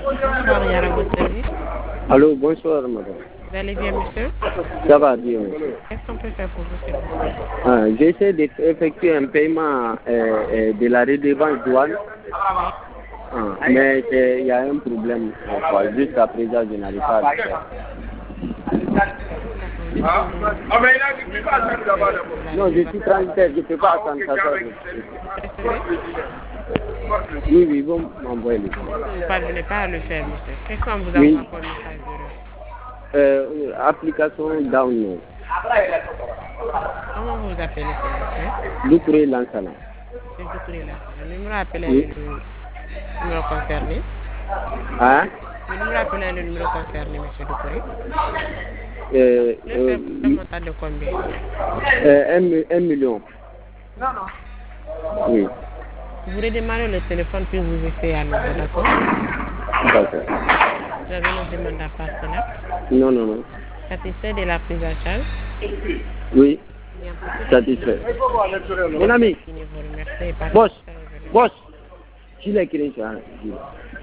Bonsoir, Yara, votre service. Allô, bonsoir, madame. Vous allez bien, monsieur? Ça va bien, monsieur. Qu'est-ce qu'on peut faire pour vous, s'il vous plaît? J'essaie d'effectuer un paiement de la redevance douane. Mais il y a un problème. Jusqu'à présent, je n'arrive pas à le faire. Non, je suis transitaire, je ne peux pas attendre ça. Oui, bon, m'envoyer le Vous ne parvenez pas à le faire, monsieur. Qu'est-ce qu'on vous envoie comme message d'erreur? Application download. Comment vous vous appelez, s'il vous plaît? Doucouré Lansana. C'est Doucouré Lansana. Le numéro appelé le numéro concerné. Hein? Le numéro appelé le numéro concerné, monsieur Doucouré. Le montant de combien? 1 million. Non. Oui. Vous redémarrez le téléphone puis vous essayez à nouveau, d'accord? D'accord. Vous avez une demande à part cela? Non. Satisfait de la prise en charge? Oui. Satisfait. Mon ami. Boss. Je l'ai créé ça.